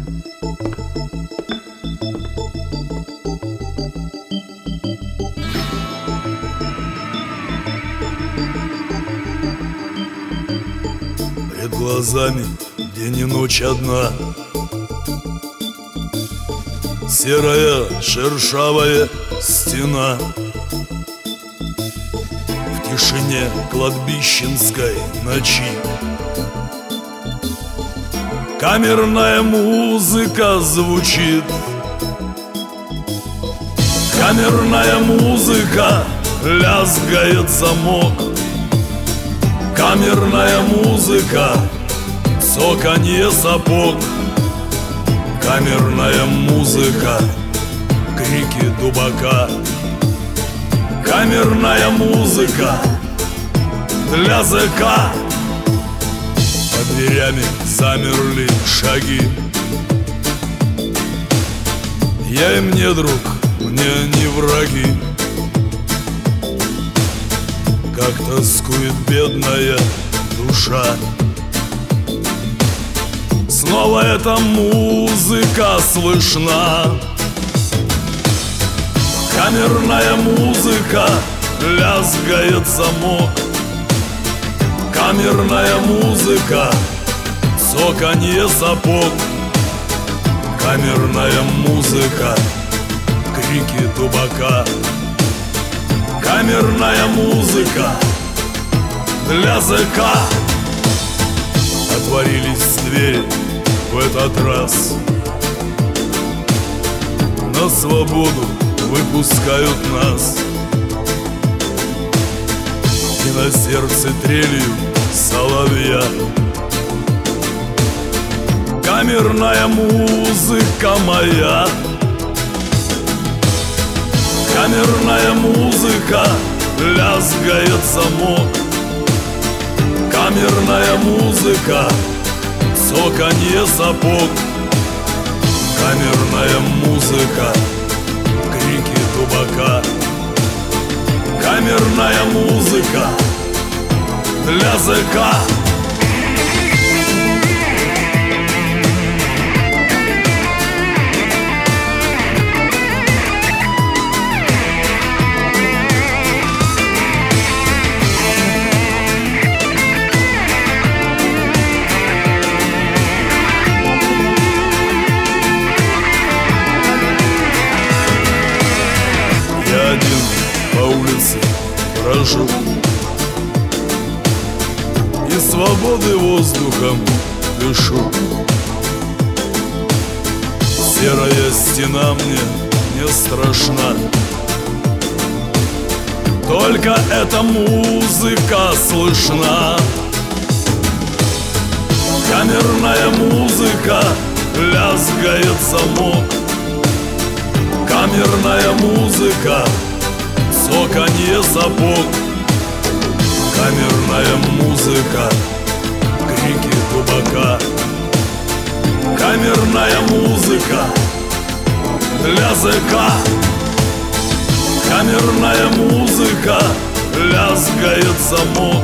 Пред глазами день и ночь одна, серая шершавая стена. В тишине кладбищенской ночи камерная музыка звучит. Камерная музыка, лязгает замок. Камерная музыка, цоканье сапог. Камерная музыка, крики дубака. Камерная музыка для ЗК. Под дверями замерли шаги. Я им не друг, мне не враги. Как тоскует бедная душа. Снова эта музыка слышна. Камерная музыка, лязгает замок. Камерная музыка, цоканье сапог. Камерная музыка, крики дубака. Камерная музыка для ЗК. Отворились двери в этот раз. На свободу выпускают нас. И на сердце трелью соловья. Камерная музыка моя. Камерная музыка, лязгает замок. Камерная музыка, цоканье сапог. Камерная музыка, крики дубака. Камерная музыка для ЗК. По улице брожу и свободы воздухом дышу. Серая стена мне не страшна. Только эта музыка слышна. Камерная музыка, лязгает замок. Камерная музыка, цоканье сапог. Камерная музыка, крики дубака. Камерная музыка для ЗК. Камерная музыка, лязгает замок.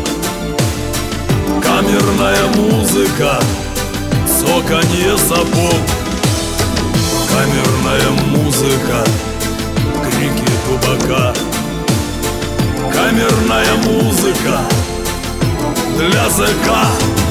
Камерная музыка, цоканье сапог. Камерная музыка, крики дубака. Камерная музыка для ЗК.